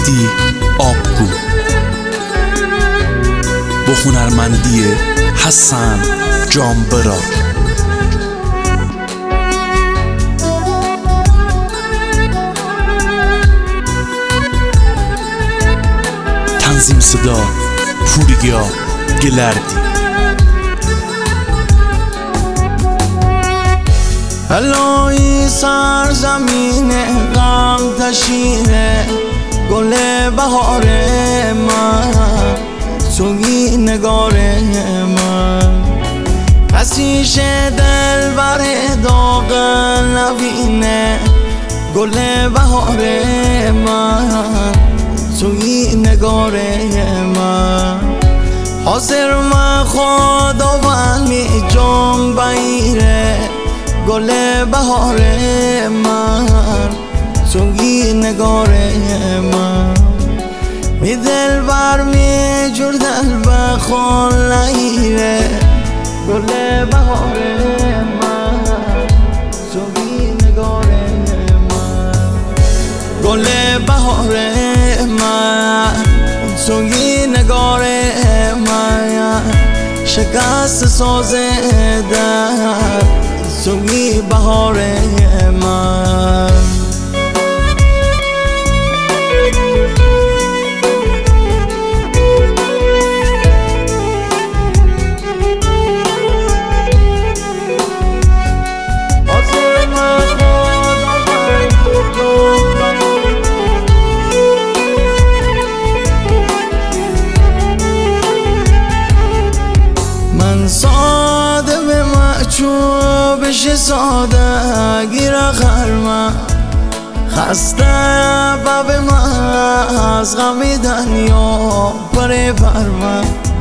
مهدی آبگو با هنرمندی حسن جانبرا. تنظیم صدا پوریا گلردی. الهی سرزمین غم تشینه گل بهار من، تویی نگار من، حسیش دل بر داغ نوینه گل بهار من، تویی نگار من، حاضر من خداوندی جان بگیره گل بهار من، تویی نگار من، می دل بر می جور دل بخون نگیره گل بهار من، تویی نگار من، گل بهار من، تویی نگار من، شکست ساز در تویی بهار من. من ساده به محجوبش ساده گیر خرمه، خسته باب من از غم دنیا پره فرمه،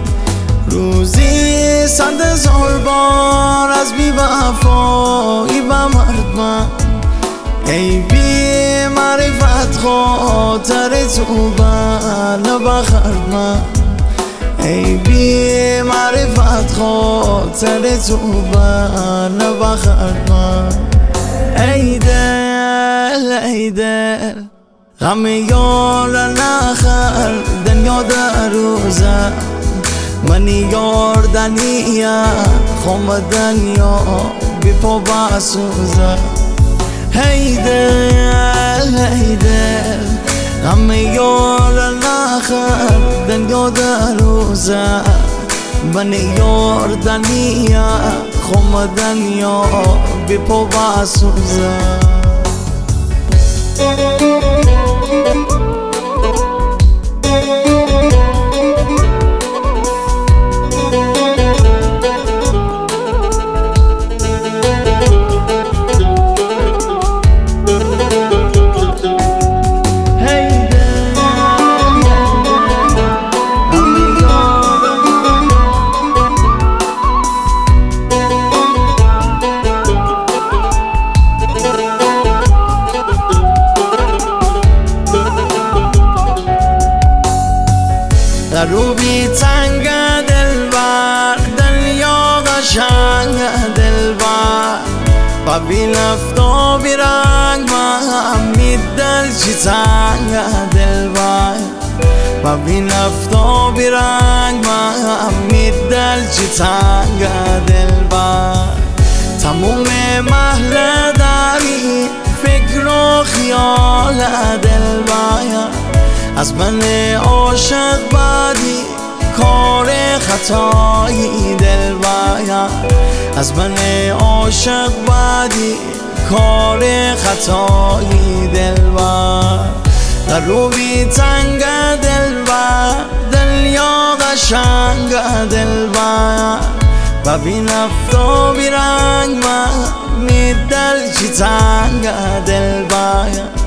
روزی 100,000 بار از بی وفایی بمردم، ای بی معرفت خاطر تو بر بخردم، ای بی معرفت خاطر تو بر بخردم، ای دل ای دل غم یار نخر دنیا در روزه، من یار دنیا خم دنیا بی پا بسوزه، ای دل ای دل غم یار نخر دنیا در روزه، من یار دنیا خم دنیا بی پا بسوزه. در رو بی تنگ دل بر دنیا قشنگ دل بر و بی نفتا بی رنگ من می دل چی تنگ دل بر و بی نفتا بی رنگ من می دل چی تنگ دل بر، تموم محل داری فکر و خیال دل بر، از من عاشق بدی کار خطایی دل بر، از من عاشق بدی کار خطایی دل بر، در رو بی تنگ دل بر دنیا قشنگ دل بر و بی نفتا بی رنگ من می دل چی تنگ دل بر.